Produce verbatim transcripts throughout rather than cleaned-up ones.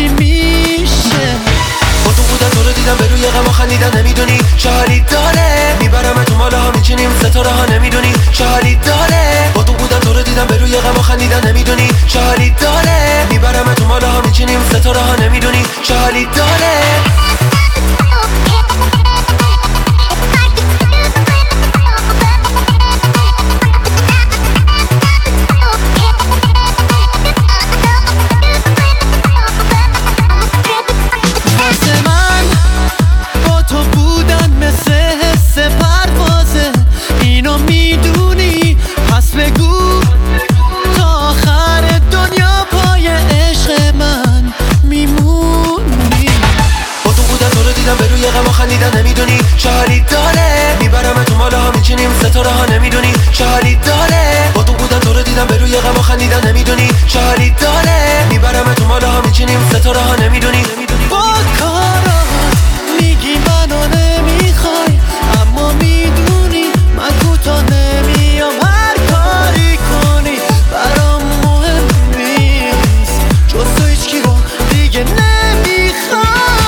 چی میشه. با تو بودن تو رو دیدم به روی غم خندیدن، نمیدونی چه حالی داره. میبرم تو ماله ها میچینیم ستاره ها، نمیدونی چه حالی داره. با تو بودن تو رو دیدم به روی غم خندیدن، نمیدونی چه حالی داره. میبرم تو ماله ها میچینیم ستاره ها، نمیدونی چه حالی داره. خندیدن نمیدونی چه حالی داره. میبرم تو ماله ها میچینیم ستاره ها، نمیدونی چه حالی داره. با تو بودن تو رو دیدم به روی غم خندیدن، نمیدونی چه حالی داره. میبرم تو ماله ها میچینیم ستاره ها، نمیدونی با کارات میگی منو نمیخوای، اما میدونی من کوتا نمیام. هر کاری کنی برام مهم نیست، جز تو هیچکی رو دیگه نمیخوام.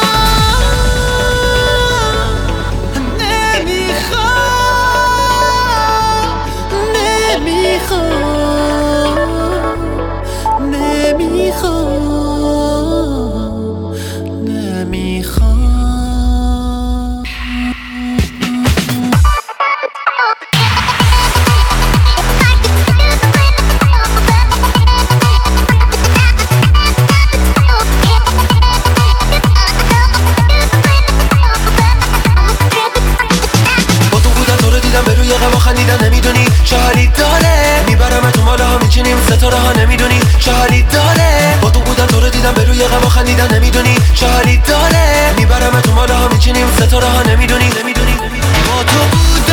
خندیدن نمیدونی چه حالی داره. میبرم تو ماله ها میچینیم ستاره ها، نمیدونی چه حالی داره. با تو بودن تو رو دیدم به روی غم خندیدن، نمیدونی چه حالی داره. میبرم تو ماله ها میچینیم ستاره ها، نمیدونی با تو بود